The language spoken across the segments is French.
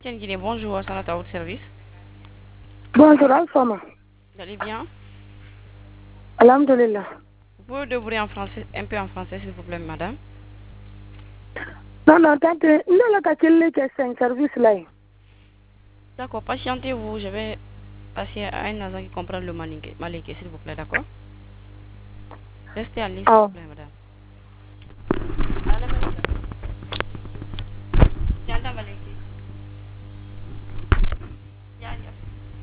Tiens, Guinée, bonjour, ça à votre service. Bonjour, Alfama. Vous allez bien? Alhamdulillah. Vous pouvez débrouiller en français, un peu en français, s'il vous plaît, madame. Non, non, tante, non, la kachille que c'est un service là. D'accord, patientez-vous, je vais passer à un agent qui comprend le malinké, s'il vous plaît, d'accord? Restez en ligne, s'il vous Oh. plaît, madame. Allez, madame. Yalla, malinké. Yalla.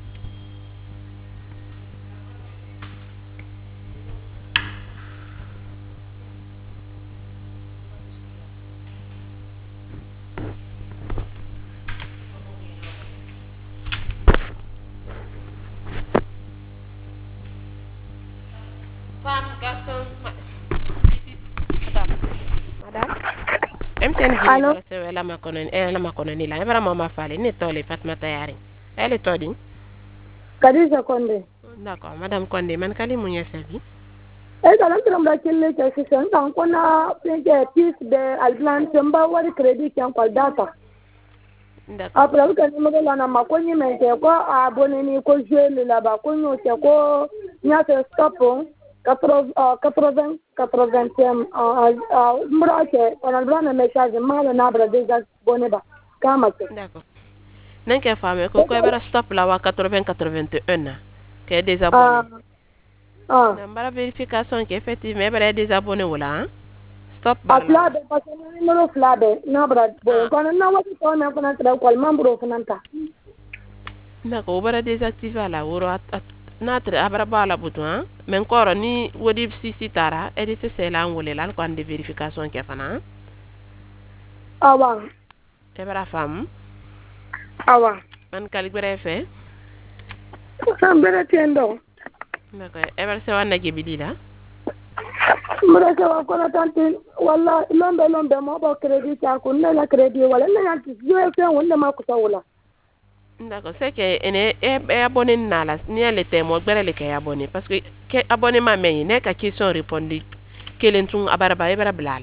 Femme, garçon, Madame. madame. MTN Guinée Allô? bara sewe lama kono ni la bara mama fale ni tole Fatma Tayari. Elle est todi. Kadija Konde. D'accord, madame Konde man kali munya sabi. Eh, kalam turam da kille ke c'est un temps qu'on a fait des pistes de Alplan, Samba, ou de crédit qui en parle data. D'accord. Après, vous avez dit que ma connue, mais c'est quoi, abonné, ni ko jouer là-bas, connue, c'est quoi, il y a ce stop, 80, 80e, m'braque, on a besoin de message, mal, on a déjà abonné, bah, comment c'est? D'accord. Nan ke fame ko ko bara stop la wa 80 na. Que désabonné. Nan bara vérification que effectivement bara désabonné wala hein? Stop A bar la wa. flabe, parce que numéro flabe, na brad boy. Quand on a wati to na fana tra kwal mambro fananta. D'accord, bara désactiver la woro natre abara bala butu hein? Men koro ni wodi sisi tara edite c'est la ngole la ko ande vérification ke fana. Awa, E bara fam. awa. Man kali gbere fe. Sam bere tiendo. D'accord. E bara se wana gebidi la. Mura se wa kona tanti wala lombe mo ba credit ta ko ne la credit wala ne ya ti yo fe wala ma ko tawula. D'accord. C'est que ene e abonné na la ni elle était mo gbere le kay abonné parce que abonnement mais ne ka question répondre kelen tun abara ba e bara blala.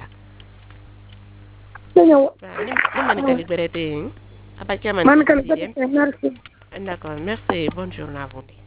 Senyo. Ni man kali gbere te. Abake man. Man kan ka merci. D'accord. Merci. Bonne journée à vous.